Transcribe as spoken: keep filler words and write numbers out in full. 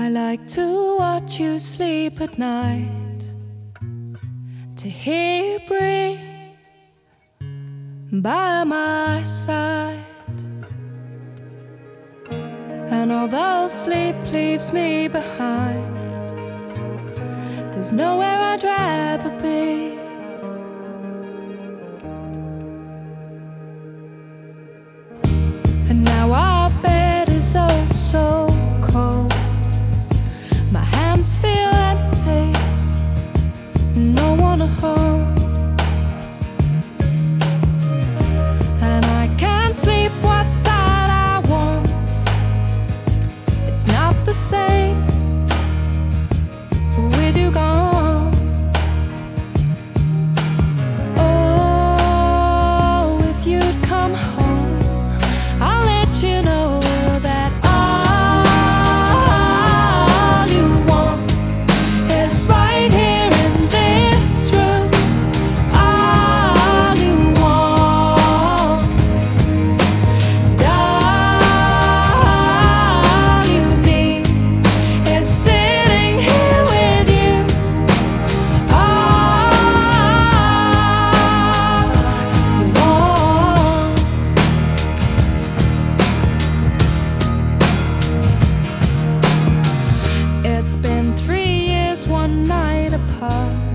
I like to watch you sleep at night, to hear you breathe by my side. And although sleep leaves me behind, there's nowhere I'd rather be. And now our bed is oh so cold. My hands feel empty, no one to hold. And I can't sleep what side I want. It's not the same with you gone. Oh, if you'd come home, I'll let you know that all you want is right here in this room. All you want, all you need is sitting here with you. All you want. It's been three years, one night apart.